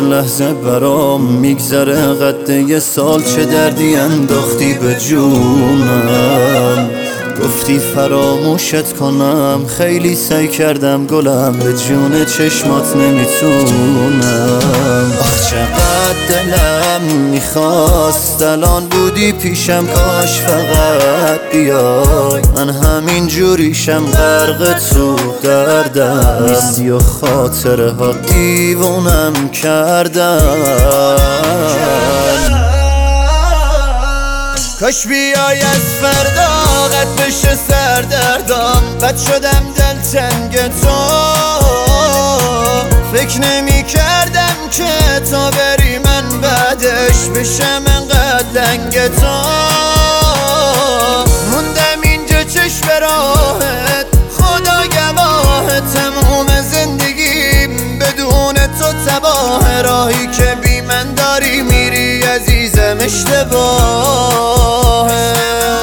لحظه برام میگذره قد یه سال، چه دردی انداختی به جونم. گفتی فراموشت کنم، خیلی سعی کردم گلم، به جون چشمات نمیتونم. آخ چقدر دلم میخواست الان بودی پیشم، کاش فقط بیای. من همین جوریشم غرق تو دردم، نیستی و خاطره ها دیوونم کردن. کاش بیای از فردا قد بشه سردردام، بد شدم دلتنگ تو. فکر نمی کردم که تا بری من بعدش بشم انقدر لنگ تو. موندم اینجا چشم راهت، خدا گواه تموم زندگیم بدون تو تباه. راهی که بی من داری میری عزیزم اشتباهه.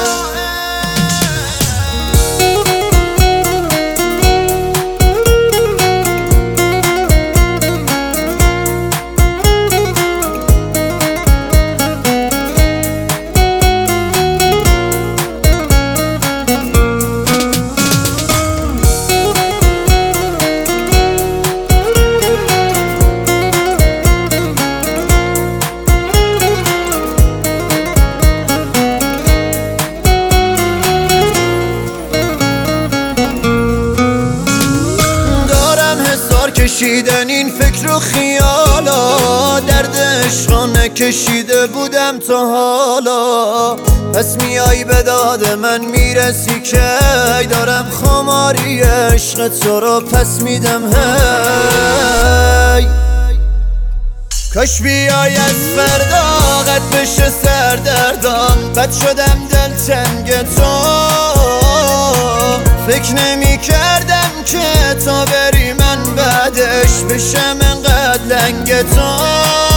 کشیدن این فکر و خیالا، درد عشقا نکشیده بودم تا حالا. پس میای به داد من میرسی که دارم خماری عشق تو رو پس میدم. هی کاش بیای از فردا قد بشه سردردام، بد شدم دلتنگ تو. فکر نمی کردم که تا بری من بعدش بشم انقدر لنگ تو.